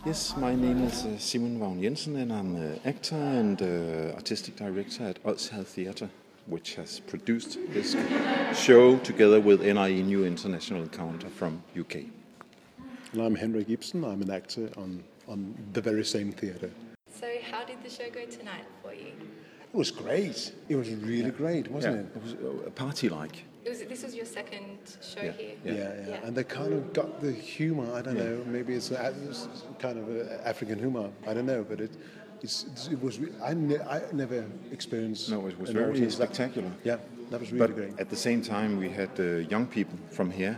Yes, my name is Simon Vagn Jensen, and I'm an actor and artistic director at Odsherred Theatre, which has produced this show together with NIE New International Encounter from UK. And I'm Henrik Ibsen. I'm an actor on the very same theatre. So how did the show go tonight for you? It was great. It was really great, wasn't it? It was a party-like. This was your second show here? Yeah. And they kind of got the humour. I don't know. Maybe it's kind of African humour. I don't know, but it was. I never experienced. No, it was an very audience spectacular. That was really But great. at the same time, we had young people from here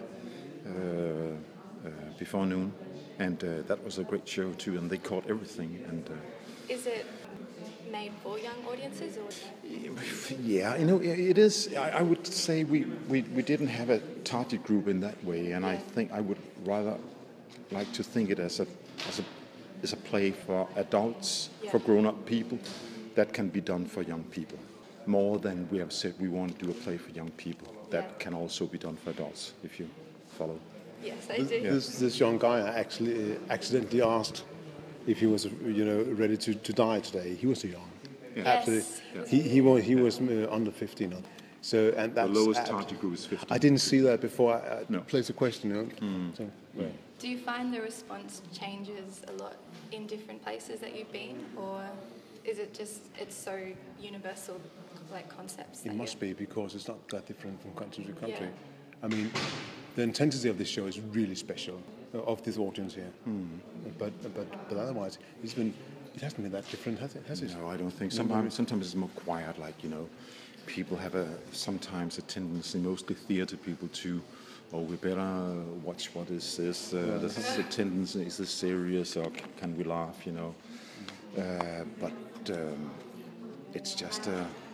before noon, and that was a great show too. And they caught everything. And Is it made for young audiences or? yeah, it is. I would say we didn't have a target group in that way, and I think I would rather like to think it as a play for adults, for grown-up people, that can be done for young people. More than we have said we want to do a play for young people that can also be done for adults, if you follow. Yes, I do. This young guy actually accidentally asked if he was, ready to die today. He was too young. Yeah. Absolutely. He was under 15. So and that's The lowest target group is 15. I didn't see that before. I No. placed a question. So, Do you find the response changes a lot in different places that you've been, or is it just it's so universal, like concepts? It must be, because it's not that different from country to country. I mean, the intensity of this show is really special, of this audience here. But otherwise, it hasn't been that different, has it? No, I don't think. Sometimes it's more quiet. Like people have sometimes a tendency, mostly theatre people, to. Oh, we better watch what is this. This is a tendency. Is this serious, or can we laugh? But it's just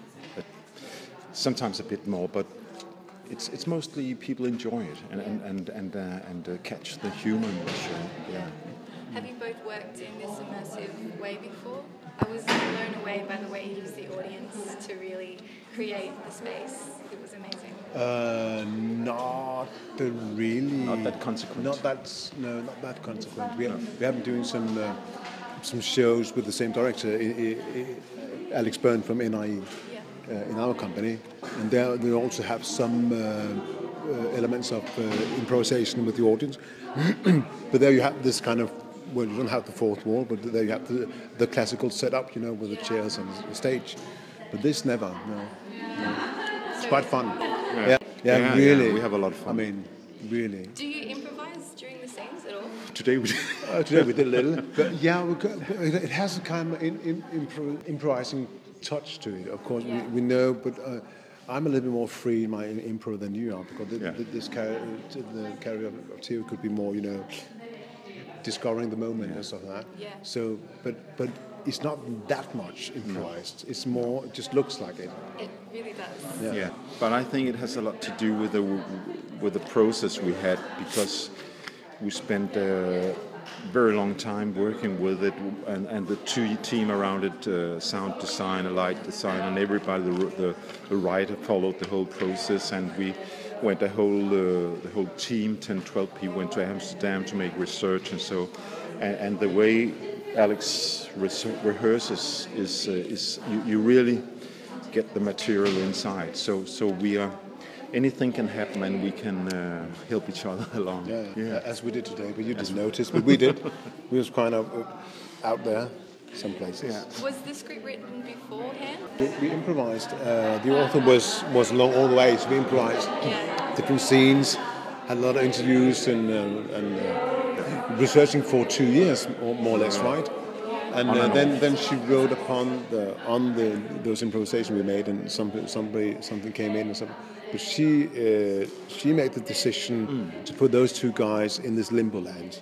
sometimes a bit more. But it's mostly people enjoy it and catch the humor in the show. Yeah. Have you both worked in this immersive way before? I was blown away by the way you used the audience to really create the space. It was amazing. Not really. Not that consequent. Not that consequent. We have been doing some shows with the same director, Alex Byrne from NIE, in our company, and there we also have some elements of improvisation with the audience. But there you have this kind of. Well, you don't have the fourth wall, but there you have the classical setup, with the chairs and the stage. But this never. No. It's quite fun. Yeah, really. We have a lot of fun. I mean, really. Do you improvise during the scenes at all? Today we Today we did a little, but it has a kind of improvising touch to it. Of course, we know, but I'm a little bit more free in my improv than you are, because the character of Theo could be more, discovering the moment and stuff like that. Yeah. So, but it's not that much improvised. It's more, it just looks like it. It really does. Yeah, but I think it has a lot to do with the process we had, because we spent a very long time working with it, and the team around it, sound design, light design, and everybody, the writer followed the whole process, and we went the whole team, 10, 12 people, went to Amsterdam to make research, and so, and the way Alex rehearses is you really get the material inside. So we are. Anything can happen, and we can help each other along. Yeah, as we did today, but you didn't notice, but we did. We was kind of out there, some places. Yeah. Was the script written beforehand? We improvised. The author was along all the way, so we improvised different scenes, had a lot of interviews and researching for 2 years, more or less, right? And then she wrote upon those improvisations we made, and something came in, and something. But she made the decision to put those two guys in this limbo land,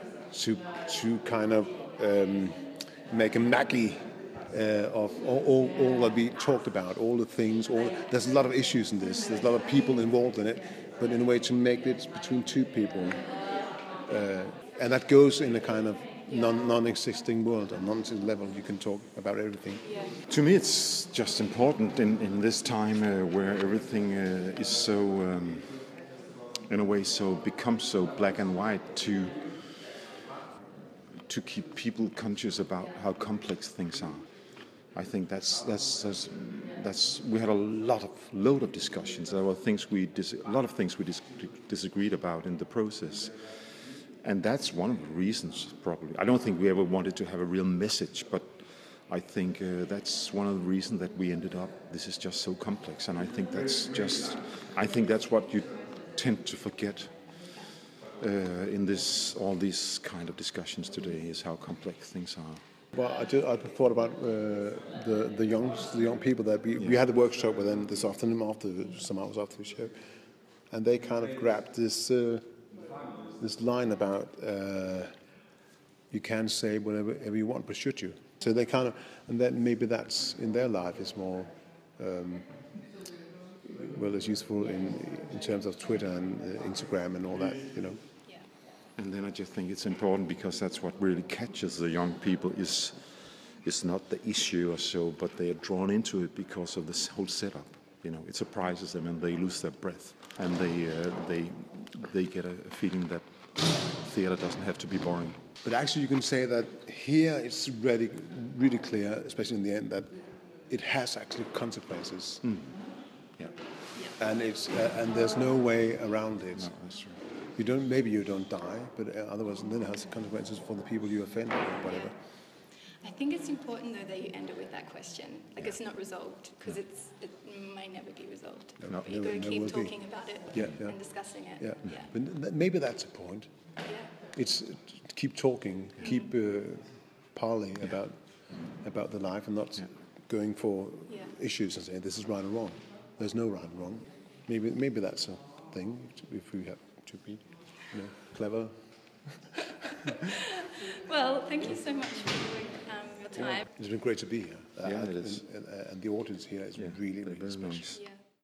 to kind of make a Maggie of all that we talked about, all the things. There's a lot of issues in this. There's a lot of people involved in it, but in a way to make it between two people, and that goes in a kind of non-existing world, or non-existing level. You can talk about everything. To me, it's just important in this time where everything is so, in a way, becomes so black and white, to keep people conscious about how complex things are. I think that's we had a load of discussions. There were a lot of things we disagreed about in the process, and that's one of the reasons. Probably, I don't think we ever wanted to have a real message, but I think that's one of the reasons that we ended up. This is just so complex, and I think that's what you tend to forget in all these kind of discussions today, is how complex things are. Well, I thought about the young people that we had a workshop with them this afternoon, some hours after the show, and they kind of grabbed this line about you can say whatever you want, but should you? So they kind of, and then maybe that's in their life is more as useful in terms of Twitter and Instagram and all that, you know. And then I just think it's important, because that's what really catches the young people is not the issue or so, but they are drawn into it because of this whole setup. You know, it surprises them and they lose their breath, and they get a feeling that theater doesn't have to be boring. But actually, you can say that here it's really, really clear, especially in the end, that it has actually consequences. Mm. Yeah. And and there's no way around it. No, that's true. Maybe you don't die, but otherwise, then it has consequences for the people you offend or whatever. I think it's important though that you end it with that question. Like it's not resolved, because it may never be resolved. No, but you've got to keep talking about it and discussing it. Yeah. But maybe that's a point. Yeah. It's keep talking, keep parleying about the life, and not going for issues and saying this is right or wrong. There's no right and wrong. Maybe that's a thing if we have to be clever. Well, thank you so much for your time. It's been great to be here. Yeah, it is. And the audience here is really, really very special. nice. Yeah.